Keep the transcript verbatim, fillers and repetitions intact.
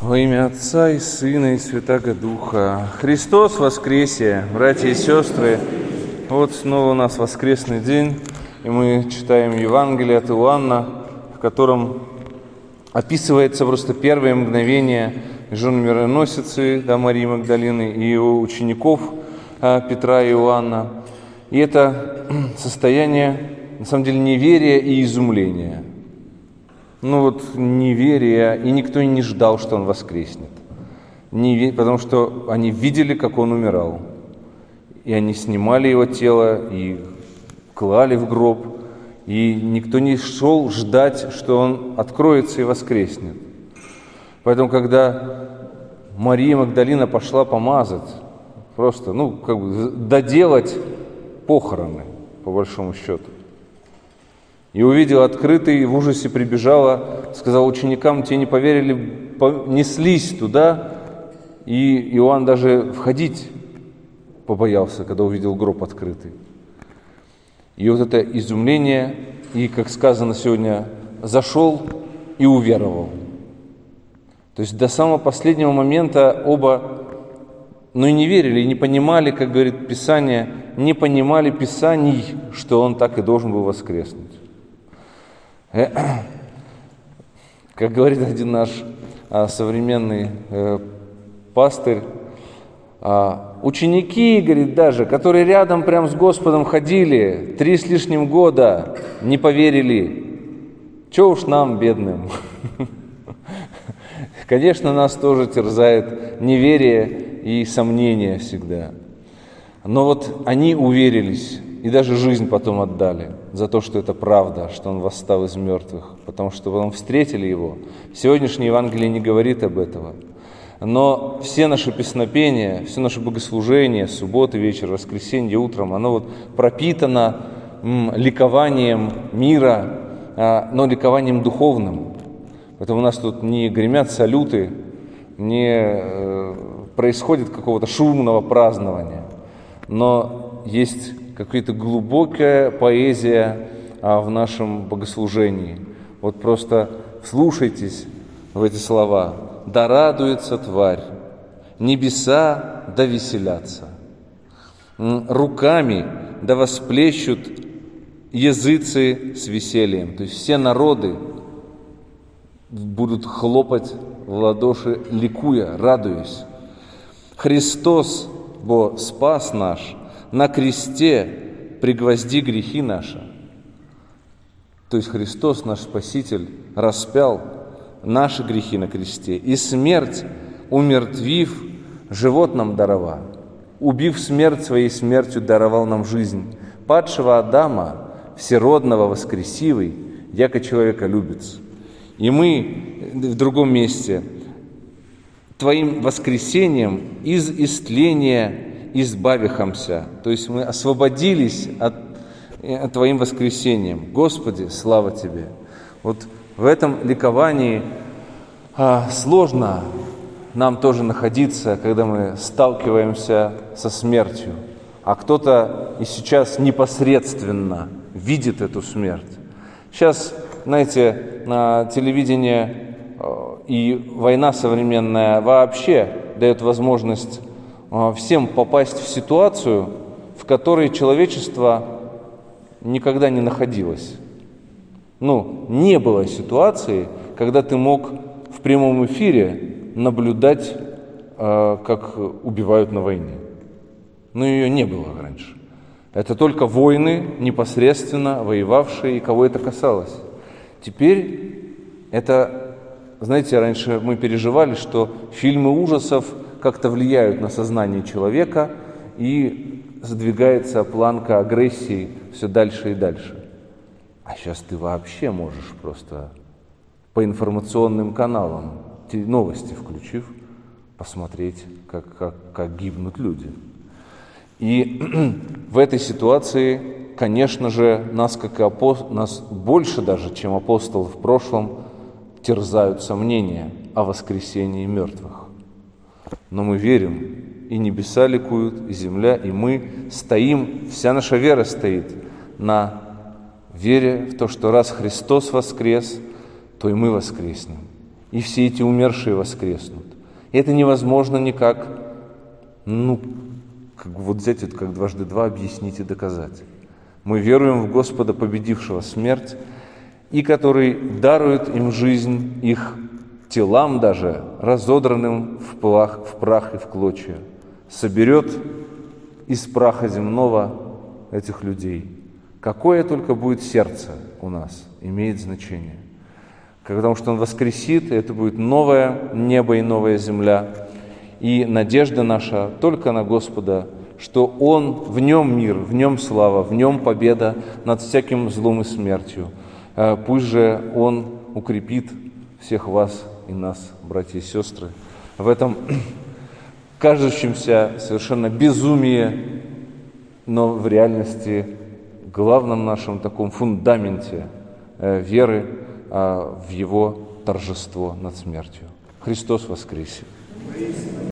Во имя Отца и Сына и Святаго Духа. Христос воскресе, братья и сестры. Вот снова у нас воскресный день, и мы читаем Евангелие от Иоанна, в котором описывается просто первое мгновение жены мироносицы, да, Марии Магдалины, и его учеников Петра и Иоанна. И это состояние, на самом деле, неверия и изумления. Ну вот неверие, и никто и не ждал, что он воскреснет. Не, потому что они видели, как он умирал. И они снимали его тело и клали в гроб. И никто не шел ждать, что он откроется и воскреснет. Поэтому, когда Мария Магдалина пошла помазать, просто, ну, как бы доделать похороны, по большому счету, и увидела открытый, и в ужасе прибежала, сказала ученикам, те не поверили, неслись туда, и Иоанн даже входить побоялся, когда увидел гроб открытый. И вот это изумление, и, как сказано сегодня, зашел и уверовал. То есть до самого последнего момента оба, ну и не верили, и не понимали, как говорит Писание, не понимали Писаний, что он так и должен был воскреснуть. Как говорит один наш а, современный э, пастырь, а, ученики, говорит, даже, которые рядом прям с Господом ходили, три с лишним года, не поверили. Че уж нам, бедным? Конечно, нас тоже терзает неверие и сомнение всегда. Но вот они уверились и даже жизнь потом отдали за то, что это правда, что он восстал из мертвых, потому что потом встретили его. Сегодняшнее Евангелие не говорит об этом. Но все наши песнопения, все наше богослужение, субботы, вечер, воскресенье, утром, оно вот пропитано м, ликованием мира, а, но ликованием духовным. Поэтому у нас тут не гремят салюты, не э, происходит какого-то шумного празднования, но есть какая-то глубокая поэзия а, в нашем богослужении. Вот просто вслушайтесь в эти слова. «Да радуется тварь, небеса да веселятся, руками да восплещут языцы с весельем». То есть все народы будут хлопать в ладоши, ликуя, радуясь. Христос, бо спас наш, на кресте пригвозди грехи наши. То есть Христос, наш Спаситель, распял наши грехи на кресте, и смерть, умертвив, живот нам дарова. Убив смерть своей смертью, даровал нам жизнь. Падшего Адама, всеродного воскресивый, яко человека любец. И мы в другом месте Твоим воскресением из истления избавихамся. То есть мы освободились от, от Твоим воскресением. Господи, слава Тебе! Вот в этом ликовании а, сложно нам тоже находиться, когда мы сталкиваемся со смертью. А кто-то и сейчас непосредственно видит эту смерть. Сейчас, знаете, на телевидении и война современная вообще дает возможность всем попасть в ситуацию, в которой человечество никогда не находилось. Ну, не было ситуации, когда ты мог в прямом эфире наблюдать, как убивают на войне. Но ее не было раньше. Это только войны, непосредственно воевавшие, и кого это касалось. Теперь это, знаете, раньше мы переживали, что фильмы ужасов как-то влияют на сознание человека, и задвигается планка агрессии все дальше и дальше. А сейчас ты вообще можешь просто по информационным каналам, новости включив, посмотреть, как, как, как гибнут люди. И в этой ситуации, конечно же, нас, как и апост... нас больше даже, чем апостолов в прошлом, терзают сомнения о воскресении мертвых. Но мы верим, и небеса ликуют, и земля, и мы стоим, вся наша вера стоит на вере в то, что раз Христос воскрес, то и мы воскреснем. и все эти умершие воскреснут. И это невозможно никак, ну, как вот взять это как дважды два, объяснить и доказать. Мы веруем в Господа, победившего смерть, и который дарует им жизнь, их телам даже, разодранным в прах, в прах и в клочья, соберет из праха земного этих людей. Какое только будет сердце у нас, имеет значение. Потому что Он воскресит, и это будет новое небо и новая земля. И надежда наша только на Господа, что Он, в Нем мир, в Нем слава, в Нем победа над всяким злом и смертью. Пусть же Он укрепит всех вас и нас, братья и сестры, в этом кажущемся совершенно безумии, но в реальности главном нашем таком фундаменте веры в Его торжество над смертью. Христос воскресе!